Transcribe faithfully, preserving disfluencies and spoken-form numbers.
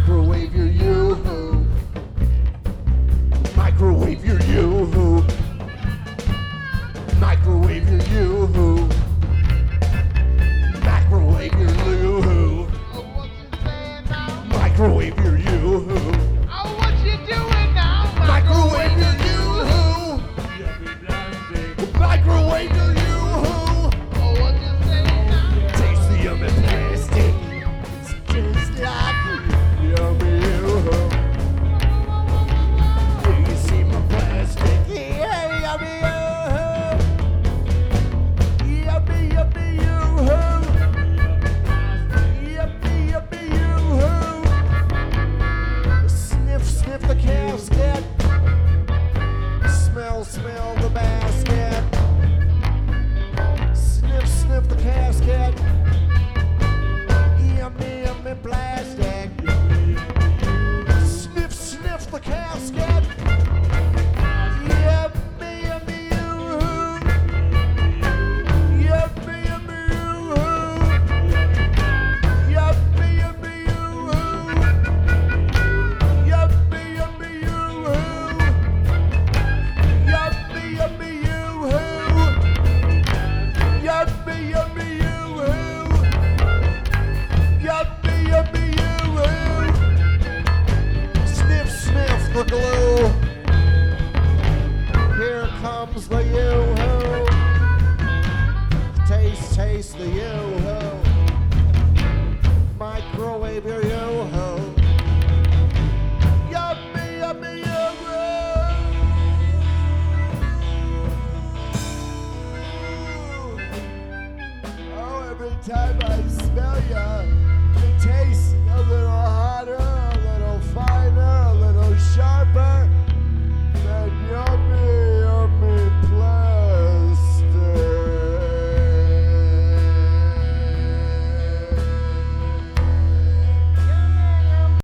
Microwave your yoo-hoo. Microwave your yoo-hoo. Microwave your yoo-hoo. Microwave your yoo-hoo. Microwave your yoo-hoo. Oh, what you doing now? Microwave your yoo-hoo. Microwave your yoo-hoo. Oh, what you saying now? Taste the yummy plastic. It's just like yummy yoo-hoo. Do you see my plastic? Yeah, yummy yoo-hoo. Yummy, yummy yoo-hoo. Yummy, yummy yoo-hoo. Sniff, sniff the casket. Smell, smell the basket. Sniff, sniff the casket. Yummy, yummy plastic. Sniff, sniff the casket. Yummy, yummy yoo-hoo. Yummy, yummy yoo-hoo. Yummy, yummy yoo-hoo. Yummy, yummy yoo-hoo. Yummy, yummy yoo-hoo. Yummy, yummy yoo-hoo. Yummy, yummy yoo-hoo. Sniff, sniff the glue. Here comes the yoo-hoo. Taste, taste the yoo-hoo. Microwave your yoo-hoo. Yummy, yummy yoo-hoo. Oh, every time I